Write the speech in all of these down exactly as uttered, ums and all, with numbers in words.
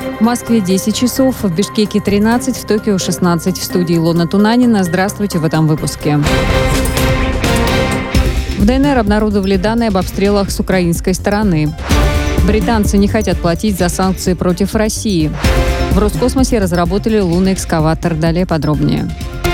В Москве десять часов, в Бишкеке тринадцать, в Токио шестнадцать. В студии Илона Тунанина. Здравствуйте в этом выпуске. В ДНР обнародовали данные об обстрелах с украинской стороны. Британцы не хотят платить за санкции против России. В Роскосмосе разработали лунный экскаватор. Далее подробнее.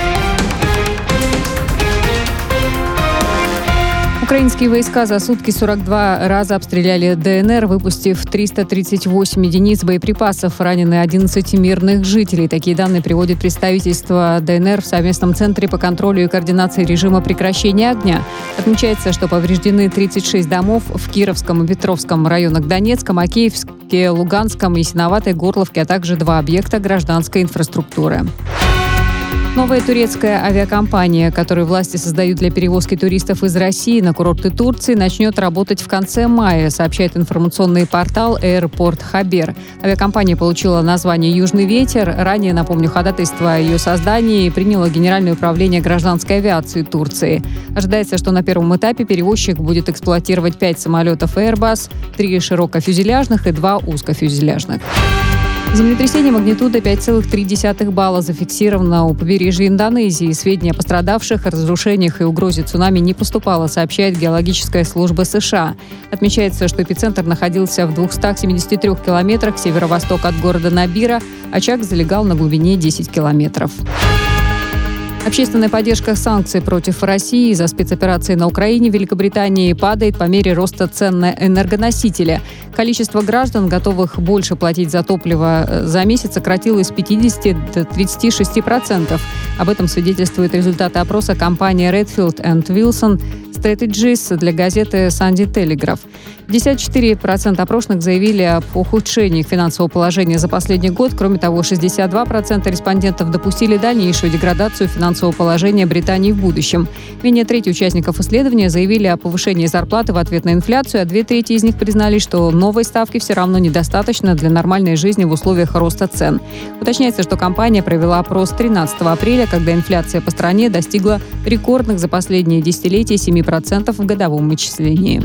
Украинские войска за сутки сорок два раза обстреляли ДНР, выпустив триста тридцать восемь единиц боеприпасов. Ранены одиннадцать мирных жителей. Такие данные приводит представительство ДНР в совместном центре по контролю и координации режима прекращения огня. Отмечается, что повреждены тридцать шесть домов в Кировском и Петровском районах Донецка, Макеевске, Луганском, Ясиноватой, Горловке, а также два объекта гражданской инфраструктуры. Новая турецкая авиакомпания, которую власти создают для перевозки туристов из России на курорты Турции, начнет работать в конце мая, сообщает информационный портал Airport Haber. Авиакомпания получила название «Южный ветер». Ранее, напомню, ходатайство о ее создании приняло Генеральное управление гражданской авиации Турции. Ожидается, что на первом этапе перевозчик будет эксплуатировать пять самолетов Airbus, три широкофюзеляжных и два узкофюзеляжных. Землетрясение магнитудой пять целых три десятых балла зафиксировано у побережья Индонезии. Сведения о пострадавших, разрушениях и угрозе цунами не поступало, сообщает Геологическая служба США. Отмечается, что эпицентр находился в двухстах семидесяти трёх километрах северо-восток от города Набира. Очаг залегал на глубине десять километров. Общественная поддержка санкций против России из-за спецоперации на Украине в Великобритании падает по мере роста цен на энергоносители. Количество граждан, готовых больше платить за топливо за месяц, сократилось с пятидесяти до тридцати шести процентов. Об этом свидетельствуют результаты опроса компании Redfield энд Wilson Strategies для газеты Sunday Telegraph. пятьдесят четыре процента опрошенных заявили об ухудшении финансового положения за последний год. Кроме того, шестьдесят два процента респондентов допустили дальнейшую деградацию финансового положения Британии в будущем. Менее трети участников исследования заявили о повышении зарплаты в ответ на инфляцию, а две трети из них признали, что новой ставки все равно недостаточно для нормальной жизни в условиях роста цен. Уточняется, что компания провела опрос тринадцатого апреля, когда инфляция по стране достигла рекордных за последние десятилетия семи процентов в годовом исчислении.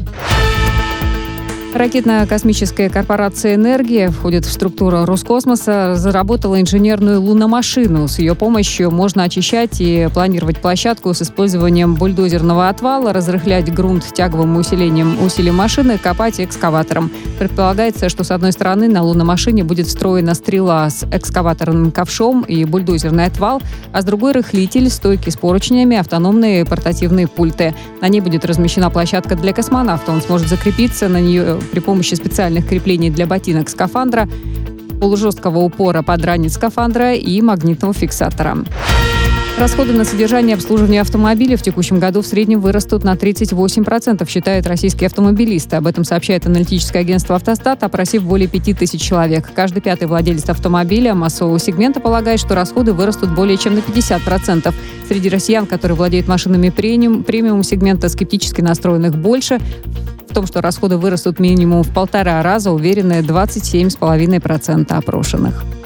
Ракетно-космическая корпорация «Энергия» входит в структуру Роскосмоса, разработала инженерную луномашину. С ее помощью можно очищать и планировать площадку с использованием бульдозерного отвала, разрыхлять грунт тяговым усилением усилий машины, копать экскаватором. Предполагается, что с одной стороны на луномашине будет встроена стрела с экскаваторным ковшом и бульдозерный отвал, а с другой — рыхлитель, стойки с поручнями, автономные портативные пульты. На ней будет размещена площадка для космонавта. Он сможет закрепиться на нее при помощи специальных креплений для ботинок скафандра, полужесткого упора под ранец скафандра и магнитного фиксатора. Расходы на содержание и обслуживание автомобиля в текущем году в среднем вырастут на тридцать восемь процентов, считают российские автомобилисты. Об этом сообщает аналитическое агентство «Автостат», опросив более пяти тысяч человек. Каждый пятый владелец автомобиля массового сегмента полагает, что расходы вырастут более чем на пятьдесят процентов. Среди россиян, которые владеют машинами премиум, премиум сегмента, скептически настроенных больше. В том, что расходы вырастут минимум в полтора раза, уверены двадцать семь целых пять десятых процента опрошенных.